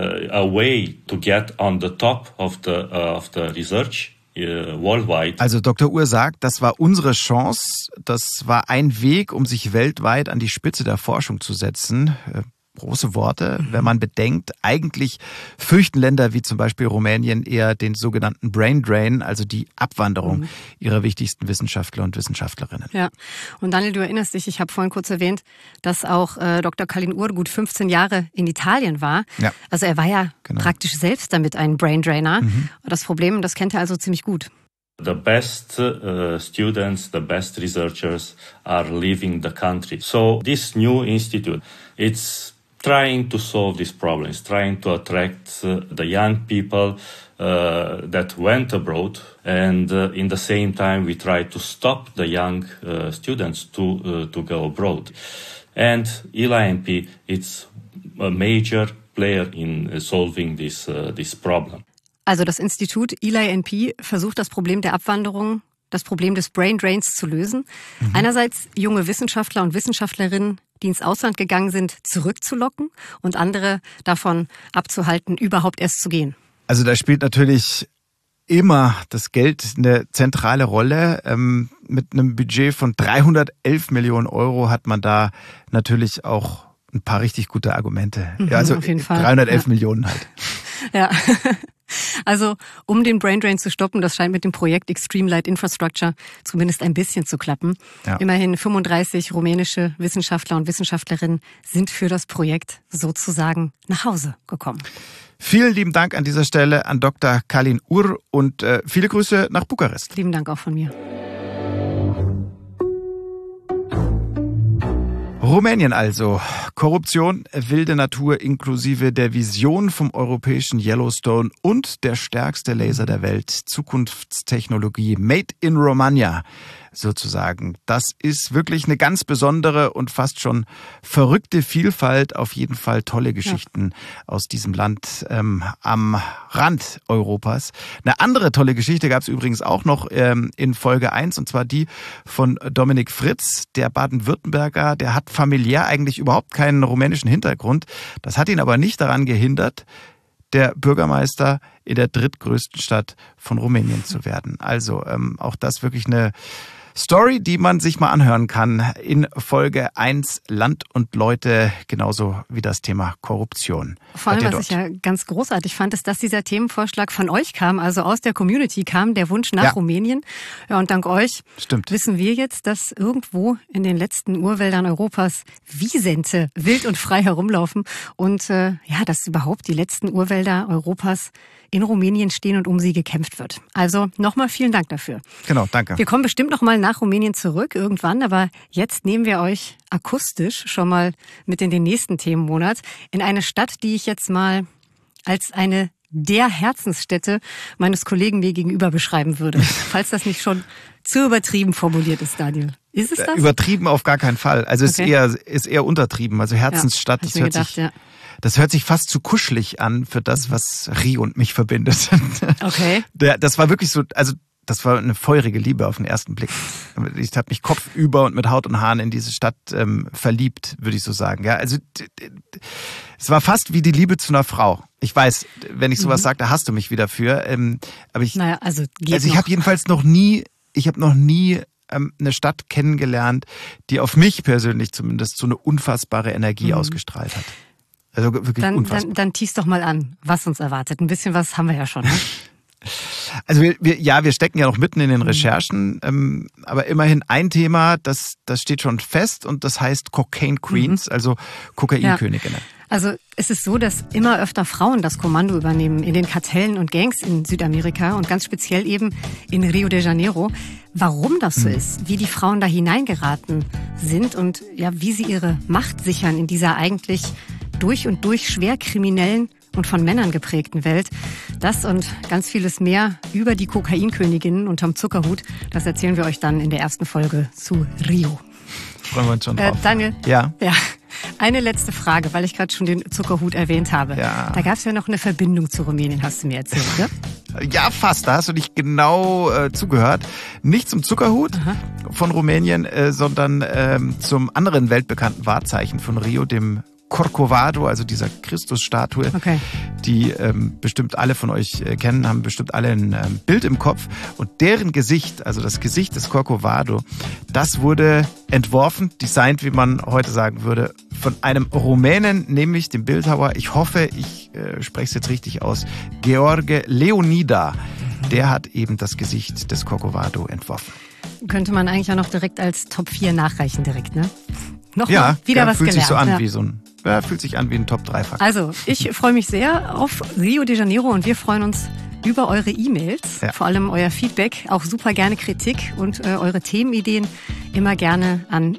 a way to get on the top of the research. Worldwide. Also Dr. Uhr sagt, das war unsere Chance, das war ein Weg, um sich weltweit an die Spitze der Forschung zu setzen. Große Worte, wenn man bedenkt, eigentlich fürchten Länder wie zum Beispiel Rumänien eher den sogenannten Brain Drain, also die Abwanderung ihrer wichtigsten Wissenschaftler und Wissenschaftlerinnen. Ja, und Daniel, du erinnerst dich, ich habe vorhin kurz erwähnt, dass auch Dr. Kalin Uhr gut 15 Jahre in Italien war. Ja. Also er war ja praktisch selbst damit ein Brain Drainer. Das Problem, das kennt er also ziemlich gut. The best students, the best researchers are leaving the country. So this new institute, it's trying to solve these problems, trying to attract the young people that went abroad, and in the same time we try to stop the young students to go abroad. And ELI&P, it's a major player in solving this problem. Also das Institut ELI&P versucht das Problem der Abwanderung, das Problem des Brain Drains zu lösen. Einerseits junge Wissenschaftler und Wissenschaftlerinnen, die ins Ausland gegangen sind, zurückzulocken und andere davon abzuhalten, überhaupt erst zu gehen. Also da spielt natürlich immer das Geld eine zentrale Rolle. Mit einem Budget von 311 Millionen Euro hat man da natürlich auch ein paar richtig gute Argumente. Ja, also auf jeden Fall. 311 Millionen halt. Ja. Also, um den Brain Drain zu stoppen, das scheint mit dem Projekt Extreme Light Infrastructure zumindest ein bisschen zu klappen. Ja. Immerhin 35 rumänische Wissenschaftler und Wissenschaftlerinnen sind für das Projekt sozusagen nach Hause gekommen. Vielen lieben Dank an dieser Stelle an Dr. Kalin Ur und viele Grüße nach Bukarest. Lieben Dank auch von mir. Rumänien also. Korruption, wilde Natur inklusive der Vision vom europäischen Yellowstone und der stärkste Laser der Welt. Zukunftstechnologie made in Romania sozusagen. Das ist wirklich eine ganz besondere und fast schon verrückte Vielfalt. Auf jeden Fall tolle Geschichten aus diesem Land am Rand Europas. Eine andere tolle Geschichte gab es übrigens auch noch in Folge 1 und zwar die von Dominik Fritz, der Baden-Württemberger. Der hat familiär eigentlich überhaupt keinen rumänischen Hintergrund. Das hat ihn aber nicht daran gehindert, der Bürgermeister in der drittgrößten Stadt von Rumänien zu werden. Also auch das wirklich eine Story, die man sich mal anhören kann in Folge 1 Land und Leute, genauso wie das Thema Korruption. Vor allem, was ich ja ganz großartig fand, ist, dass dieser Themenvorschlag von euch kam, also aus der Community kam, der Wunsch nach Rumänien. Ja, und dank euch wissen wir jetzt, dass irgendwo in den letzten Urwäldern Europas Wisente wild und frei herumlaufen und dass überhaupt die letzten Urwälder Europas in Rumänien stehen und um sie gekämpft wird. Also nochmal vielen Dank dafür. Genau, danke. Wir kommen bestimmt nochmal nach Rumänien zurück irgendwann, aber jetzt nehmen wir euch akustisch schon mal mit in den nächsten Themenmonat in eine Stadt, die ich jetzt mal als eine der Herzensstätte meines Kollegen mir gegenüber beschreiben würde. Falls das nicht schon zu übertrieben formuliert ist, Daniel. Ist es das? Übertrieben auf gar keinen Fall. Also ist eher untertrieben. Also Herzensstadt, das hört sich fast zu kuschelig an für das, was Rio und mich verbindet. Okay. Das war wirklich so, also das war eine feurige Liebe auf den ersten Blick. Ich habe mich kopfüber und mit Haut und Haaren in diese Stadt verliebt, würde ich so sagen. Ja, also es war fast wie die Liebe zu einer Frau. Ich weiß, wenn ich sowas sage, da hasst du mich wieder für. Aber ich habe jedenfalls noch nie eine Stadt kennengelernt, die auf mich persönlich zumindest so eine unfassbare Energie ausgestrahlt hat. Also wirklich unfassbar. Dann tease doch mal an, was uns erwartet. Ein bisschen was haben wir ja schon, ne? Also wir stecken ja noch mitten in den Recherchen, aber immerhin ein Thema, das steht schon fest und das heißt Cocaine Queens, also Kokainköniginnen. Also es ist so, dass immer öfter Frauen das Kommando übernehmen in den Kartellen und Gangs in Südamerika und ganz speziell eben in Rio de Janeiro. Warum das so ist, wie die Frauen da hineingeraten sind und wie sie ihre Macht sichern in dieser eigentlich durch und durch schwer kriminellen und von Männern geprägten Welt. Das und ganz vieles mehr über die Kokainköniginnen unterm Zuckerhut, das erzählen wir euch dann in der ersten Folge zu Rio. Freuen wir uns schon drauf. Daniel, ja. Eine letzte Frage, weil ich gerade schon den Zuckerhut erwähnt habe. Ja. Da gab es ja noch eine Verbindung zu Rumänien, hast du mir erzählt, ne? Ja, fast. Da hast du nicht genau zugehört. Nicht zum Zuckerhut von Rumänien, sondern zum anderen weltbekannten Wahrzeichen von Rio, dem Corcovado, also dieser Christusstatue, die bestimmt alle von euch kennen, haben bestimmt alle ein Bild im Kopf. Und deren Gesicht, also das Gesicht des Corcovado, das wurde entworfen, designt, wie man heute sagen würde, von einem Rumänen, nämlich dem Bildhauer, ich hoffe, ich spreche es jetzt richtig aus, George Leonida. Der hat eben das Gesicht des Corcovado entworfen. Könnte man eigentlich auch noch direkt als Top 4 nachreichen direkt, ne? Wieder was gelernt. Fühlt sich so an wie so ein fühlt sich an wie ein Top-3-Fakt. Also, ich freue mich sehr auf Rio de Janeiro und wir freuen uns über eure E-Mails, vor allem euer Feedback, auch super gerne Kritik und eure Themenideen immer gerne an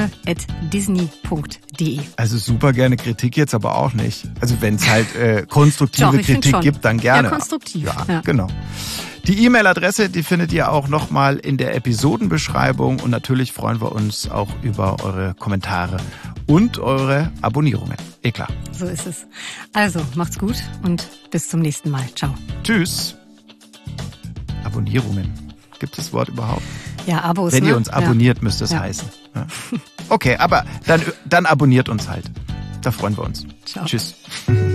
hilfe@disney.de. Also super gerne Kritik jetzt aber auch nicht. Also wenn es halt konstruktive Kritik gibt, dann gerne. Ja, konstruktiv. Ja, genau. Die E-Mail-Adresse, die findet ihr auch nochmal in der Episodenbeschreibung und natürlich freuen wir uns auch über eure Kommentare und eure Abonnierungen. Klar. So ist es. Also, macht's gut und bis zum nächsten Mal. Ciao. Tschüss. Abonnierungen. Gibt es das Wort überhaupt? Ja, Abos. Wenn ihr uns abonniert, müsste es heißen. Ja. Okay, aber dann abonniert uns halt. Da freuen wir uns. Ciao. Tschüss.